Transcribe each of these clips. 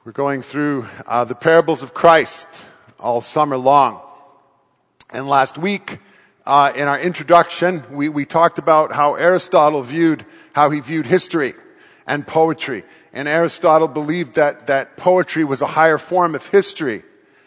We're going through the parables of Christ all summer long. And last week, in our introduction, we talked about how Aristotle viewed history and poetry. And Aristotle believed that poetry was a higher form of history.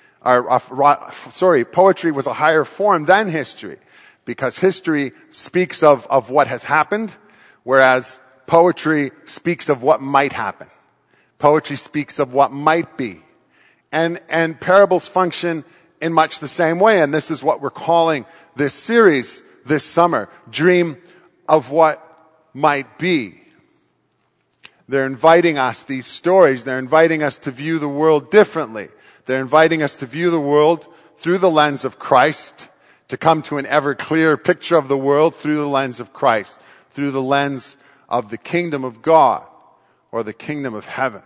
Poetry was a higher form than history. Because history speaks of what has happened, whereas poetry speaks of what might happen. Poetry speaks of what might be. And parables function in much the same way. And this is what we're calling this series this summer. Dream of what might be. They're inviting us, these stories, they're inviting us to view the world differently. They're inviting us to view the world through the lens of Christ, to come to an ever clearer picture of the world through the lens of Christ, through the lens of the kingdom of God or the kingdom of heaven.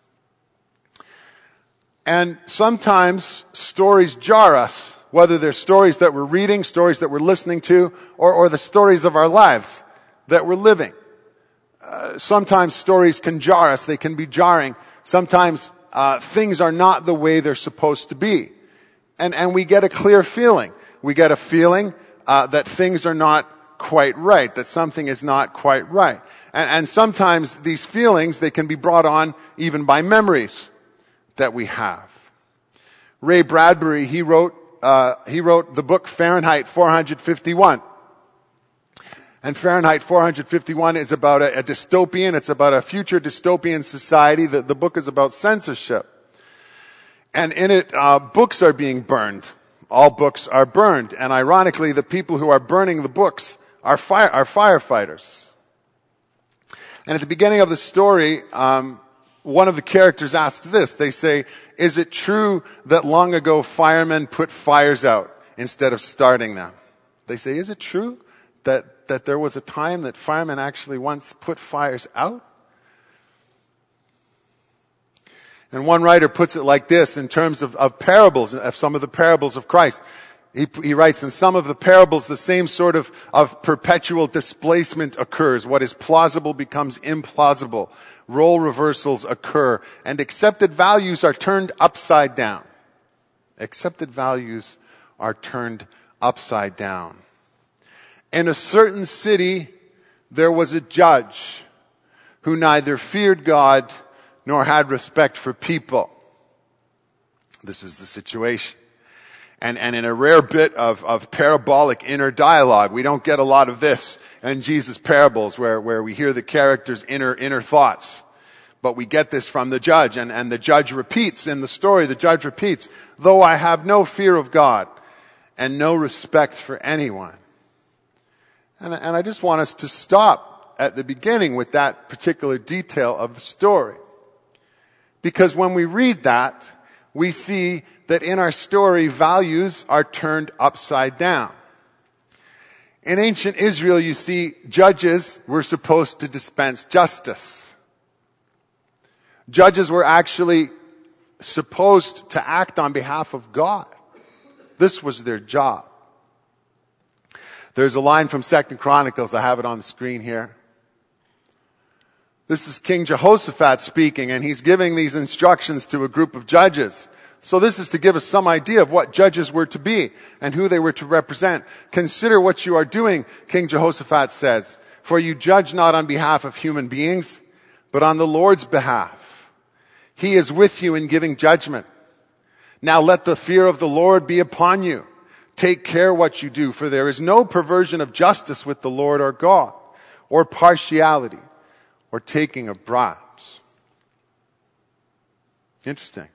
And sometimes stories jar us, whether they're stories that we're reading, stories that we're listening to, or the stories of our lives that we're living. Sometimes stories can jar us, they can be jarring. Sometimes things are not the way they're supposed to be. And we get a clear feeling. We get a feeling that things are not quite right, that something is not quite right. And sometimes these feelings, they can be brought on even by memories that we have. Ray Bradbury, he wrote the book Fahrenheit 451. And Fahrenheit 451 is about a dystopian, it's about a future dystopian society. The book is about censorship. And in it, books are being burned. All books are burned. And ironically, the people who are burning the books are firefighters. And at the beginning of the story, one of the characters asks this. They say, is it true that long ago firemen put fires out instead of starting them? They say, is it true that there was a time that firemen actually once put fires out? And one writer puts it like this in terms of parables, of some of the parables of Christ. He writes, in some of the parables, the same sort of perpetual displacement occurs. What is plausible becomes implausible. Role reversals occur. And accepted values are turned upside down. Accepted values are turned upside down. In a certain city, there was a judge who neither feared God nor had respect for people. This is the situation. And in a rare bit of parabolic inner dialogue, we don't get a lot of this in Jesus' parables where we hear the characters' inner thoughts. But we get this from the judge, and the judge repeats in the story, the judge repeats, though I have no fear of God and no respect for anyone. And I just want us to stop at the beginning with that particular detail of the story. Because when we read that, we see that in our story, values are turned upside down. In ancient Israel, you see, judges were supposed to dispense justice. Judges were actually supposed to act on behalf of God. This was their job. There's a line from 2 Chronicles, I have it on the screen here. This is King Jehoshaphat speaking, and he's giving these instructions to a group of judges. So this is to give us some idea of what judges were to be and who they were to represent. Consider what you are doing, King Jehoshaphat says, for you judge not on behalf of human beings, but on the Lord's behalf. He is with you in giving judgment. Now let the fear of the Lord be upon you. Take care what you do, for there is no perversion of justice with the Lord our God, or partiality, or taking of bribes. Interesting.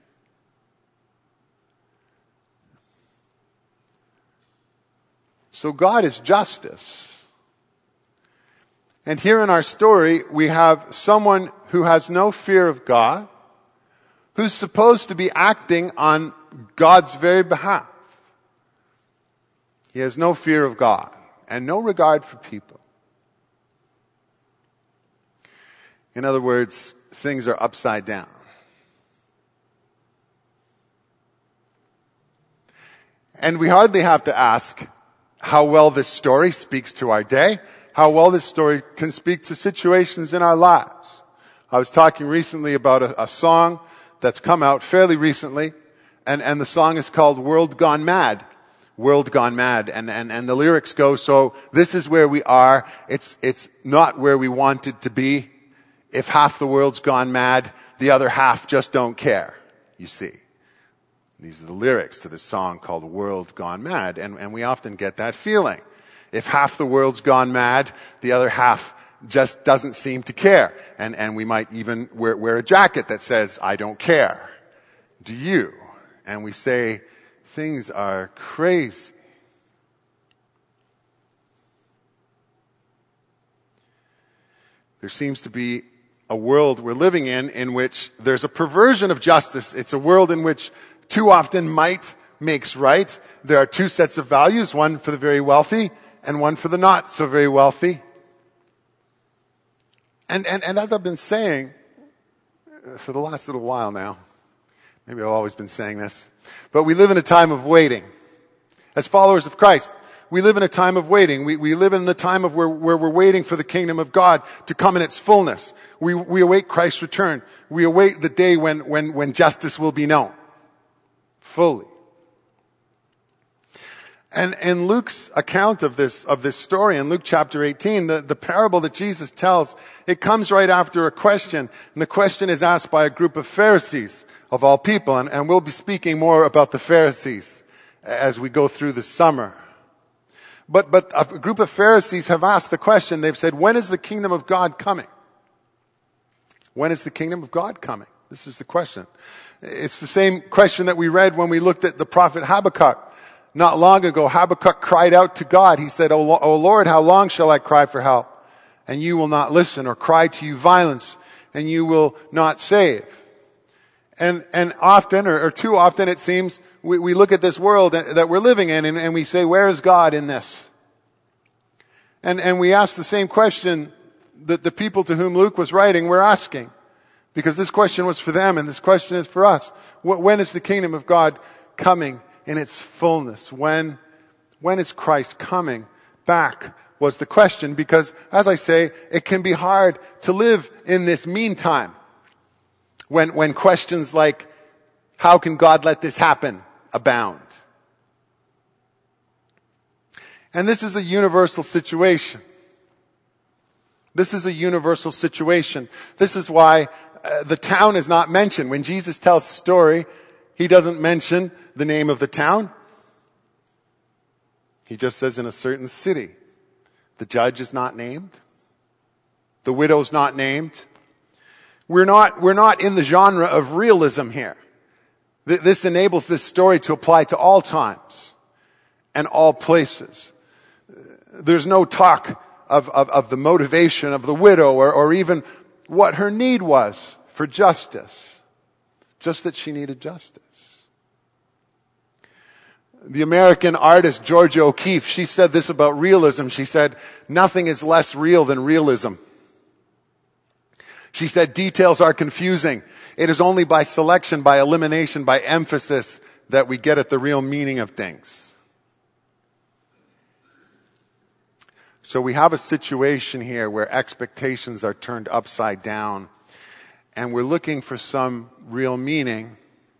So God is justice. And here in our story, we have someone who has no fear of God, who's supposed to be acting on God's very behalf. He has no fear of God and no regard for people. In other words, things are upside down. And we hardly have to ask how well this story speaks to our day, how well this story can speak to situations in our lives. I was talking recently about a song that's come out fairly recently, and the song is called World Gone Mad. World Gone Mad. And the lyrics go, so this is where we are. It's not where we wanted to be. If half the world's gone mad, the other half just don't care, you see. These are the lyrics to this song called World Gone Mad. And we often get that feeling. If half the world's gone mad, the other half just doesn't seem to care. And we might even wear a jacket that says, I don't care. Do you? And we say, things are crazy. There seems to be a world we're living in which there's a perversion of justice. It's a world in which too often might makes right. There are two sets of values, one for the very wealthy and one for the not so very wealthy. And as I've been saying for the last little while now, maybe I've always been saying this, but we live in a time of waiting. As followers of Christ, we live in a time of waiting. We live in the time of where we're waiting for the kingdom of God to come in its fullness. We await Christ's return. We await the day when justice will be known fully. And in Luke's account of this story, in Luke chapter 18, the parable that Jesus tells, it comes right after a question. And the question is asked by a group of Pharisees of all people. And we'll be speaking more about the Pharisees as we go through the summer. But a group of Pharisees have asked the question. They've said, when is the kingdom of God coming? When is the kingdom of God coming? This is the question. It's the same question that we read when we looked at the prophet Habakkuk. Not long ago, Habakkuk cried out to God. He said, O Lord, how long shall I cry for help? And you will not listen, or cry to you violence, and you will not save. And often, or too often it seems, we look at this world that we're living in and we say, where is God in this? And we ask the same question that the people to whom Luke was writing were asking. Because this question was for them and this question is for us. When is the kingdom of God coming in its fullness? When is Christ coming back was the question. Because, as I say, it can be hard to live in this meantime. When questions like, how can God let this happen, abound? And this is a universal situation. This is a universal situation. This is why the town is not mentioned. When Jesus tells the story, he doesn't mention the name of the town. He just says in a certain city. The judge is not named. The widow's not named. We're not in the genre of realism here. This enables this story to apply to all times and all places. There's no talk of the motivation of the widow or even what her need was for justice. Just that she needed justice. The American artist Georgia O'Keeffe, she said this about realism. She said, nothing is less real than realism. She said, details are confusing. It is only by selection, by elimination, by emphasis that we get at the real meaning of things. So we have a situation here where expectations are turned upside down and we're looking for some real meaning.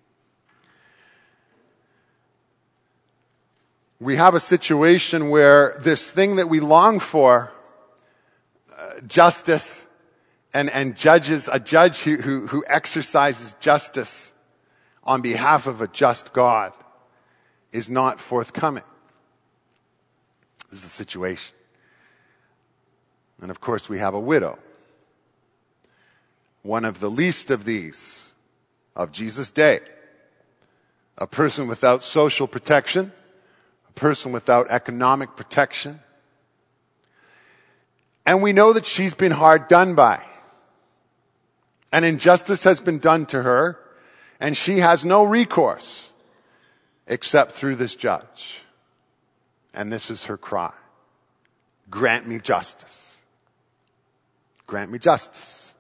We have a situation where this thing that we long for, justice, and judges, a judge who exercises justice on behalf of a just God, is not forthcoming. This is the situation. And of course we have a widow. One of the least of these of Jesus' day. A person without social protection. A person without economic protection. And we know that she's been hard done by. And injustice has been done to her, and she has no recourse except through this judge. And this is her cry. Grant me justice. Grant me justice.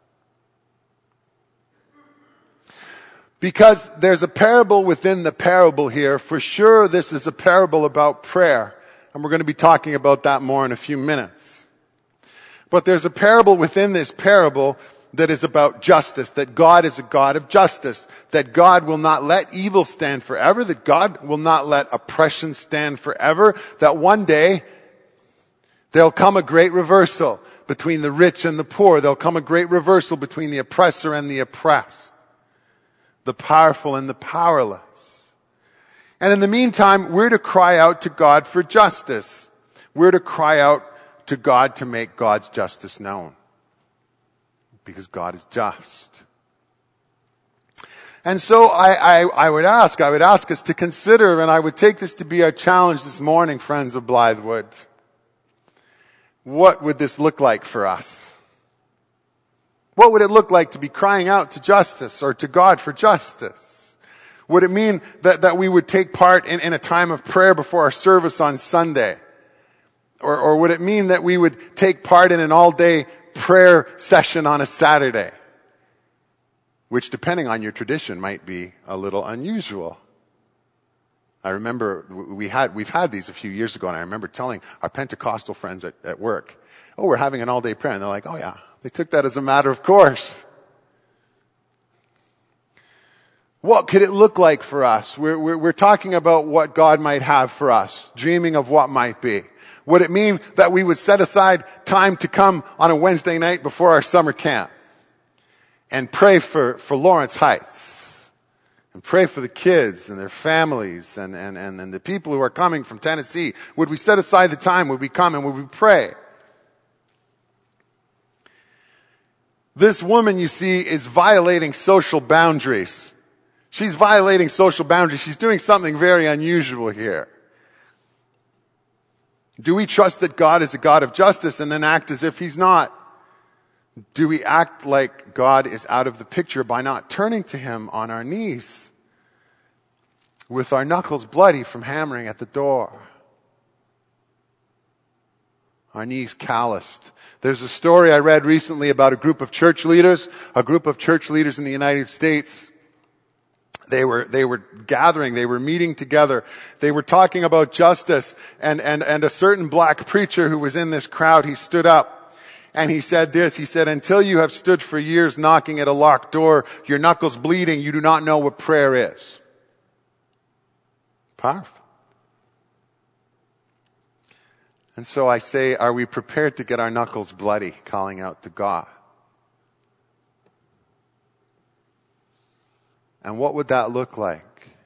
Because there's a parable within the parable here. For sure, this is a parable about prayer. And we're going to be talking about that more in a few minutes. But there's a parable within this parable that is about justice, that God is a God of justice, that God will not let evil stand forever, that God will not let oppression stand forever, that one day there'll come a great reversal between the rich and the poor. There'll come a great reversal between the oppressor and the oppressed, the powerful and the powerless. And in the meantime, we're to cry out to God for justice. We're to cry out to God to make God's justice known. Because God is just. And so I would ask us to consider, and I would take this to be our challenge this morning, friends of Blythewood. What would this look like for us? What would it look like to be crying out to justice or to God for justice? Would it mean that we would take part in a time of prayer before our service on Sunday? Or would it mean that we would take part in an all-day prayer session on a Saturday? Which, depending on your tradition, might be a little unusual. I remember we've had these a few years ago, and I remember telling our Pentecostal friends at work, "Oh, we're having an all-day prayer." And they're like, "Oh yeah." They took that as a matter of course. What could it look like for us? We're talking about what God might have for us, dreaming of what might be. Would it mean that we would set aside time to come on a Wednesday night before our summer camp and pray for Lawrence Heights and pray for the kids and their families and the people who are coming from Tennessee? Would we set aside the time? Would we come and would we pray? This woman, you see, is violating social boundaries. She's violating social boundaries. She's doing something very unusual here. Do we trust that God is a God of justice and then act as if He's not? Do we act like God is out of the picture by not turning to Him on our knees with our knuckles bloody from hammering at the door? Our knees calloused. There's a story I read recently about a group of church leaders in the United States. They were gathering, they were meeting together, they were talking about justice, and a certain black preacher who was in this crowd, he stood up and he said this, he said, "Until you have stood for years knocking at a locked door, your knuckles bleeding, you do not know what prayer is." Powerful. And so I say, are we prepared to get our knuckles bloody, calling out to God? And what would that look like?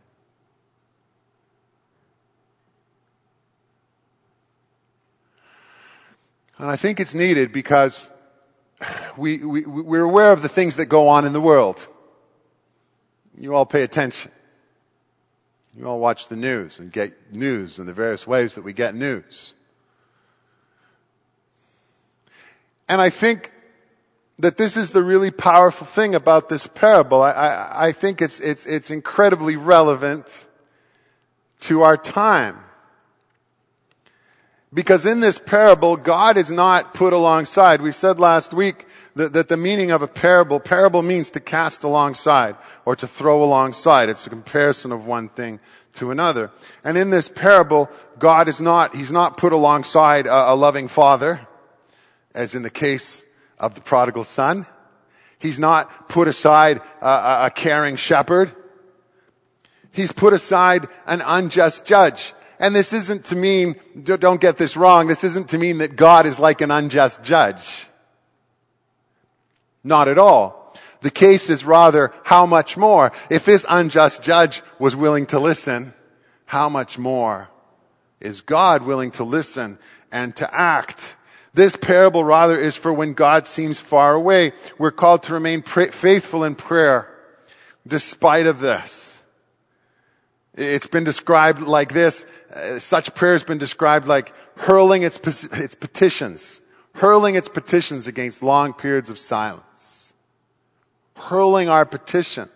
And I think it's needed because we're aware of the things that go on in the world. You all pay attention. You all watch the news and get news in the various ways that we get news. And I think that this is the really powerful thing about this parable. I think it's incredibly relevant to our time. Because in this parable, God is not put alongside. We said last week that the meaning of a parable means to cast alongside or to throw alongside. It's a comparison of one thing to another. And in this parable, God He's not put alongside a loving father, as in the case of the prodigal son. He's not put aside a caring shepherd. He's put aside an unjust judge. And this isn't to mean, don't get this wrong, this isn't to mean that God is like an unjust judge. Not at all. The case is rather, how much more? If this unjust judge was willing to listen, how much more is God willing to listen and to act? This parable rather is for when God seems far away. We're called to remain faithful in prayer despite of this. It's been described like this. Such prayer has been described like hurling its petitions against long periods of silence. Hurling our petitions.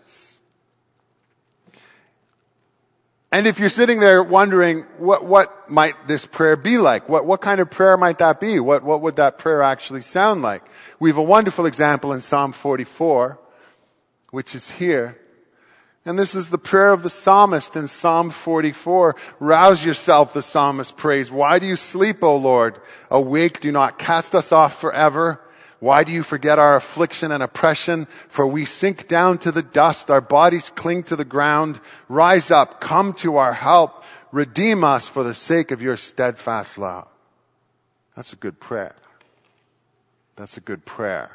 And if you're sitting there wondering, what might this prayer be like? What kind of prayer might that be? What would that prayer actually sound like? We have a wonderful example in Psalm 44, which is here. And this is the prayer of the psalmist in Psalm 44. Rouse yourself, the psalmist prays. Why do you sleep, O Lord? Awake, do not cast us off forever. Why do you forget our affliction and oppression? For we sink down to the dust. Our bodies cling to the ground. Rise up. Come to our help. Redeem us for the sake of your steadfast love. That's a good prayer. That's a good prayer.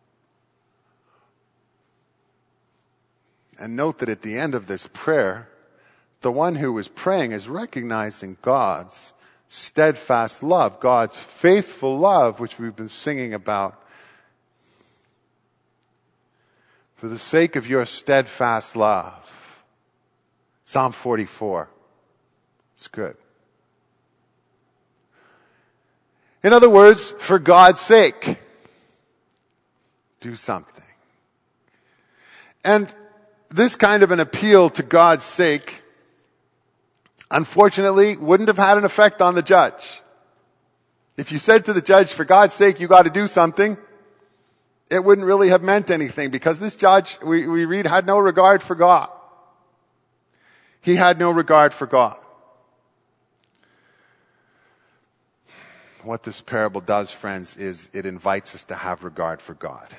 And note that at the end of this prayer, the one who is praying is recognizing God's steadfast love, God's faithful love, which we've been singing about. For the sake of your steadfast love. Psalm 44. It's good. In other words, for God's sake, do something. And this kind of an appeal to God's sake, unfortunately, wouldn't have had an effect on the judge. If you said to the judge, for God's sake, you got to do something, it wouldn't really have meant anything, because this judge, we read, had no regard for God. He had no regard for God. What this parable does, friends, is it invites us to have regard for God.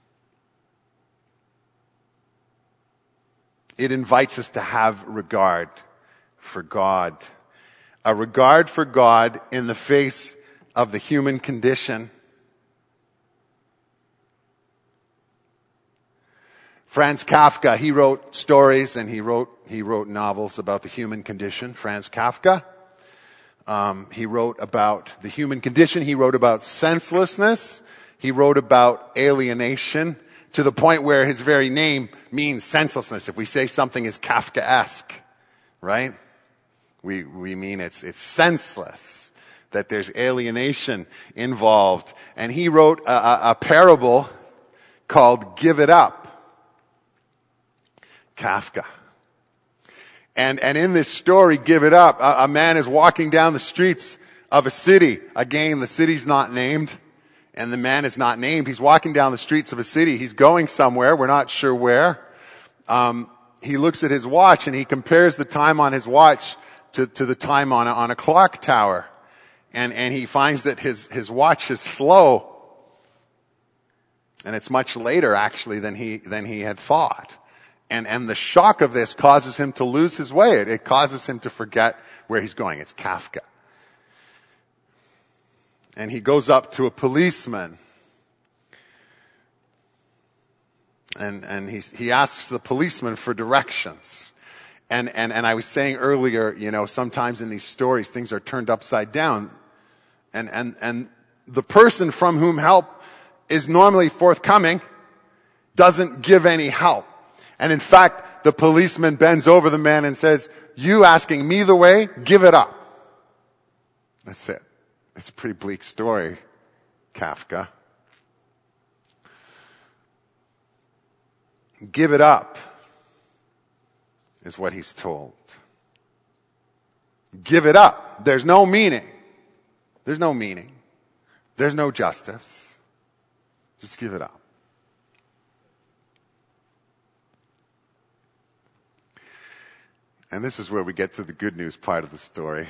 It invites us to have regard for God. A regard for God in the face of the human condition. Franz Kafka, he wrote stories and he wrote novels about the human condition. Franz Kafka. He wrote about the human condition. He wrote about senselessness. He wrote about alienation, to the point where his very name means senselessness. If we say something is Kafkaesque, right? We mean it's senseless, that there's alienation involved. And he wrote a parable called Give It Up. Kafka. And in this story, Give It Up, a man is walking down the streets of a city. Again, the city's not named, and the man is not named. He's walking down the streets of a city. He's going somewhere. We're not sure where. He looks at his watch and he compares the time on his watch to the time on a clock tower. And he finds that his watch is slow. And it's much later, actually, than he had thought. And the shock of this causes him to lose his way. It causes him to forget where he's going. It's Kafka. And he goes up to a policeman. And he asks the policeman for directions. And I was saying earlier, sometimes in these stories, things are turned upside down. And the person from whom help is normally forthcoming doesn't give any help. And in fact, the policeman bends over the man and says, you asking me the way? Give it up. That's it. It's a pretty bleak story, Kafka. Give it up is what he's told. Give it up. There's no meaning. There's no meaning. There's no justice. Just give it up. And this is where we get to the good news part of the story.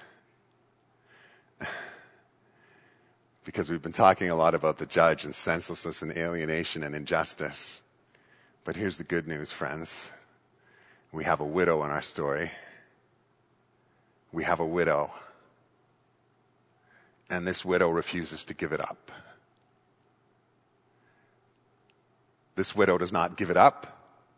Because we've been talking a lot about the judge and senselessness and alienation and injustice. But here's the good news, friends. We have a widow in our story. We have a widow. And this widow refuses to give it up. This widow does not give it up.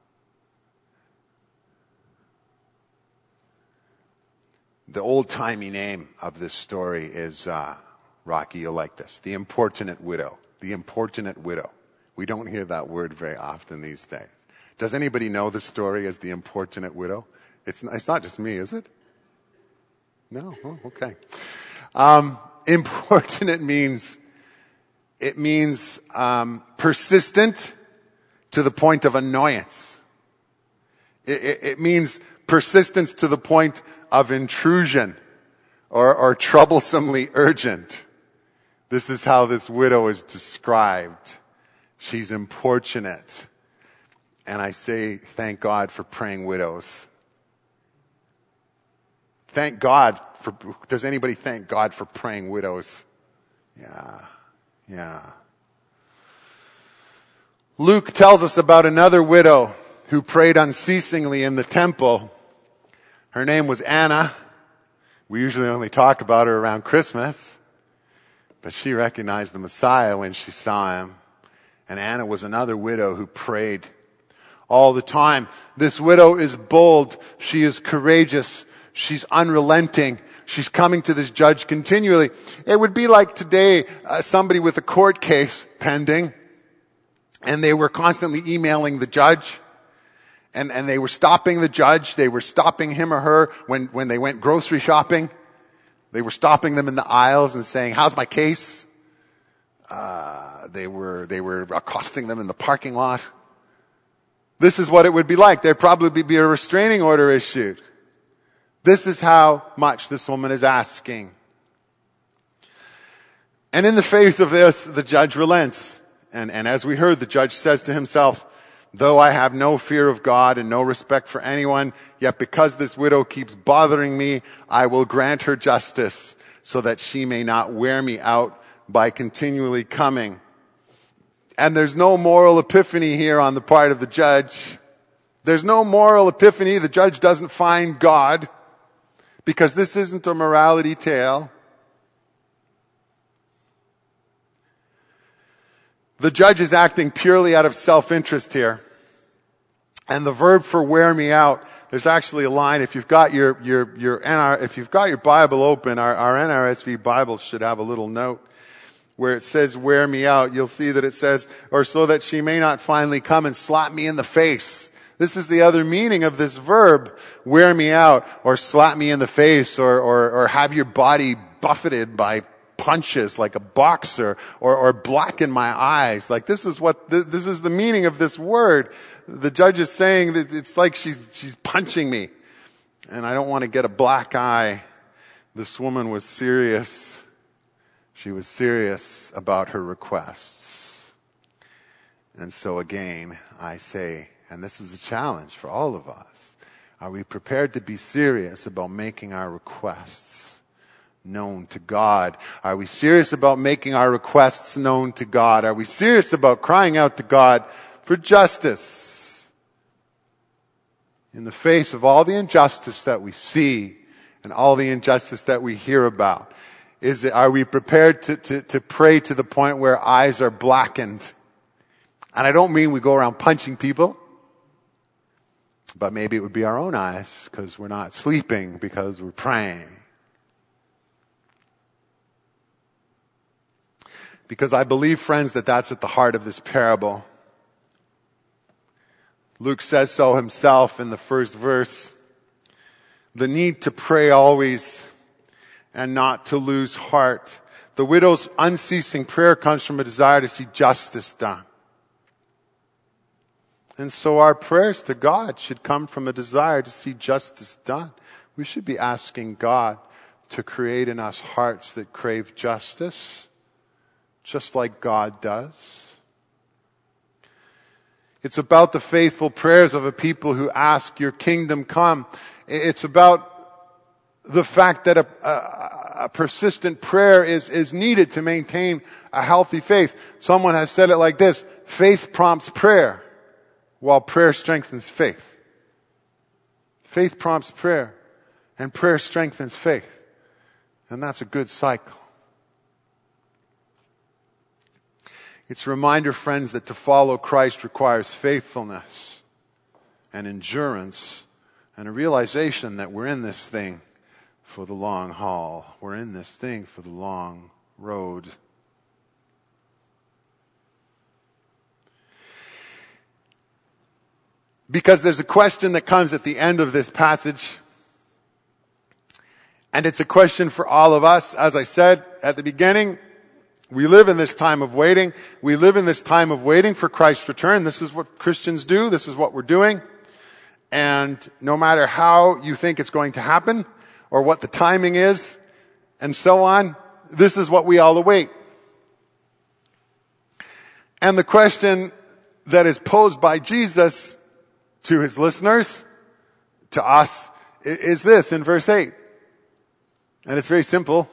The old-timey name of this story is, Rocky, you'll like this, the importunate widow. The importunate widow. We don't hear that word very often these days. Does anybody know the story as the importunate widow? It's not just me, is it? No? Oh, okay. Importunate means persistent to the point of annoyance. It means persistence to the point of intrusion or troublesomely urgent. This is how this widow is described. She's importunate. And I say, thank God for praying widows. Thank God for, does anybody thank God for praying widows? Yeah. Luke tells us about another widow who prayed unceasingly in the temple. Her name was Anna. We usually only talk about her around Christmas, but she recognized the Messiah when she saw him. And Anna was another widow who prayed all the time. This widow is bold. She is courageous. She's unrelenting. She's coming to this judge continually. It would be like today, somebody with a court case pending, and they were constantly emailing the judge, and they were stopping the judge. They were stopping him or her when they went grocery shopping. They were stopping them in the aisles and saying, "How's my case?" They were accosting them in the parking lot. This is what it would be like. There'd probably be a restraining order issued. This is how much this woman is asking. And in the face of this, the judge relents. And as we heard, the judge says to himself, "Though I have no fear of God and no respect for anyone, yet because this widow keeps bothering me, I will grant her justice so that she may not wear me out by continually coming." And there's no moral epiphany here on the part of the judge. There's no moral epiphany. The judge doesn't find God, because this isn't a morality tale. The judge is acting purely out of self-interest here. And the verb for "wear me out," there's actually a line. If you've got your Bible open, our NRSV Bibles should have a little note where it says "wear me out." You'll see that it says, "or so that she may not finally come and slap me in the face." This is the other meaning of this verb, "wear me out," or slap me in the face, or have your body buffeted by punches like a boxer, or blacken my eyes. Like this is the meaning of this word. The judge is saying that it's like she's punching me, and I don't want to get a black eye. This woman was serious. She was serious about her requests. And so again, I say, and this is a challenge for all of us, are we prepared to be serious about making our requests known to God? Are we serious about making our requests known to God? Are we serious about crying out to God for justice in the face of all the injustice that we see and all the injustice that we hear about? Are we prepared to pray to the point where eyes are blackened? And I don't mean we go around punching people, but maybe it would be our own eyes because we're not sleeping because we're praying. Because I believe, friends, that that's at the heart of this parable. Luke says so himself in the first verse. The need to pray always and not to lose heart. The widow's unceasing prayer comes from a desire to see justice done. And so our prayers to God should come from a desire to see justice done. We should be asking God to create in us hearts that crave justice, just like God does. It's about the faithful prayers of a people who ask, "Your kingdom come." It's about the fact that a persistent prayer is needed to maintain a healthy faith. Someone has said it like this: faith prompts prayer, while prayer strengthens faith. Faith prompts prayer, and prayer strengthens faith. And that's a good cycle. It's a reminder, friends, that to follow Christ requires faithfulness and endurance and a realization that we're in this thing for the long haul. We're in this thing for the long road. Because there's a question that comes at the end of this passage. And it's a question for all of us. As I said at the beginning, we live in this time of waiting. We live in this time of waiting for Christ's return. This is what Christians do. This is what we're doing. And no matter how you think it's going to happen, or what the timing is, and so on, this is what we all await. And the question that is posed by Jesus to his listeners, to us, is this in verse 8. And it's very simple.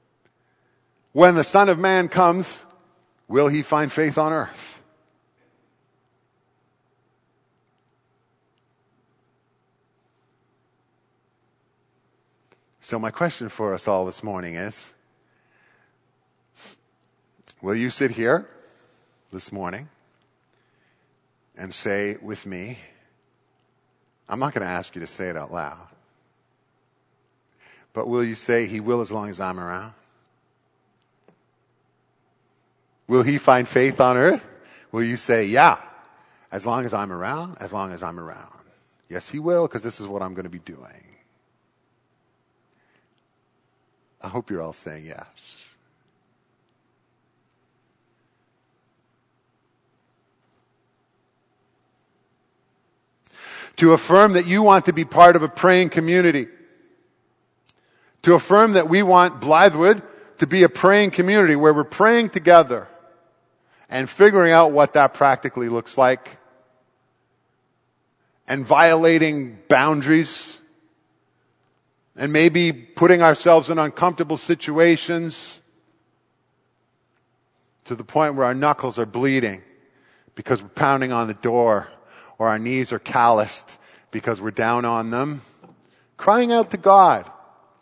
When the Son of Man comes, will he find faith on earth? So my question for us all this morning is, will you sit here this morning and say with me, I'm not going to ask you to say it out loud, but will you say, He will as long as I'm around? Will He find faith on earth? Will you say, yeah, as long as I'm around, as long as I'm around? Yes, He will, because this is what I'm going to be doing. I hope you're all saying yes. To affirm that you want to be part of a praying community. To affirm that we want Blythewood to be a praying community where we're praying together and figuring out what that practically looks like and violating boundaries and maybe putting ourselves in uncomfortable situations to the point where our knuckles are bleeding because we're pounding on the door, or our knees are calloused because we're down on them, crying out to God.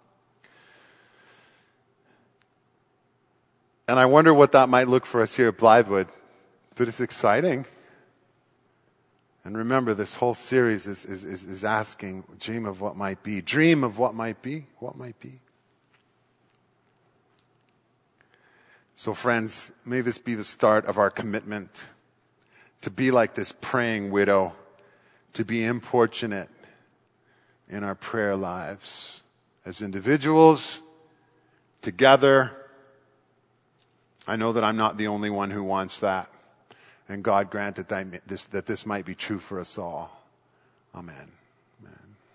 And I wonder what that might look for us here at Blythewood. But it's exciting. And remember, this whole series is asking, dream of what might be. Dream of what might be. What might be. So friends, may this be the start of our commitment to be like this praying widow, to be importunate in our prayer lives as individuals, together. I know that I'm not the only one who wants that. And God grant that this might be true for us all. Amen. Amen.